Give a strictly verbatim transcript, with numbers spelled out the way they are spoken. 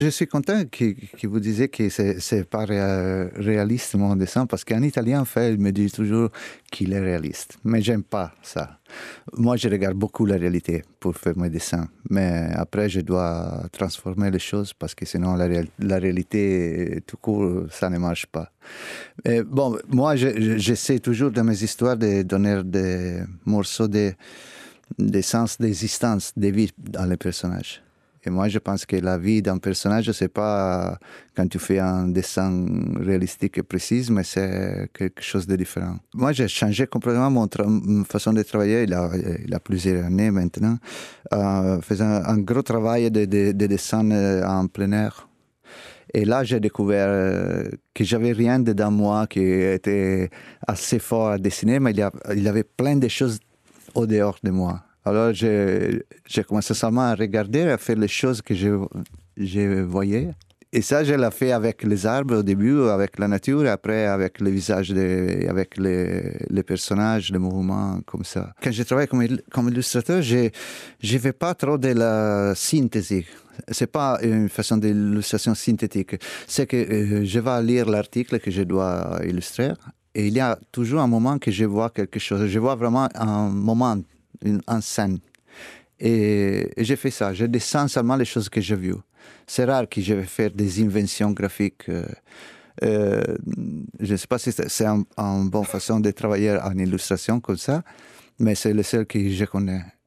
Je suis content que, que vous disiez que c'est, c'est pas ré- réaliste mon dessin, parce qu'en italien, en fait, il me dit toujours qu'il est réaliste. Mais j'aime pas ça. Moi, je regarde beaucoup la réalité pour faire mes dessins. Mais après, je dois transformer les choses parce que sinon, la, réal- la réalité, tout court, ça ne marche pas. Et bon, moi, je- je- j'essaie toujours dans mes histoires de donner des morceaux de, de sens d'existence, de vie dans les personnages. Et moi, je pense que la vie d'un personnage, c'est pas quand tu fais un dessin réalistique et précis, mais c'est quelque chose de différent. Moi, j'ai changé complètement mon tra- ma façon de travailler. Il a, il a plusieurs années maintenant, euh, faisant un gros travail de, de, de dessin en plein air. Et là, j'ai découvert euh, que j'avais rien dedans moi qui était assez fort à dessiner, mais il y, a, il y avait plein de choses au dehors de moi. Alors, j'ai, j'ai commencé seulement à regarder, à faire les choses que je, je voyais. Et ça, je l'ai fait avec les arbres au début, avec la nature, et après avec les visages, de, avec les, les personnages, les mouvements, comme ça. Quand je travaille comme, il- comme illustrateur, je ne fais pas trop de la synthèse. C'est pas une façon d'illustration synthétique. C'est que euh, je vais lire l'article que je dois illustrer, et il y a toujours un moment que je vois quelque chose. Je vois vraiment un moment, une, une scène. Et, et j'ai fait ça. Je descends seulement les choses que j'ai vues. C'est rare que je vais faire des inventions graphiques. Euh, euh, je ne sais pas si c'est c'est une un bonne façon de travailler en illustration comme ça, mais c'est le seul que je connais.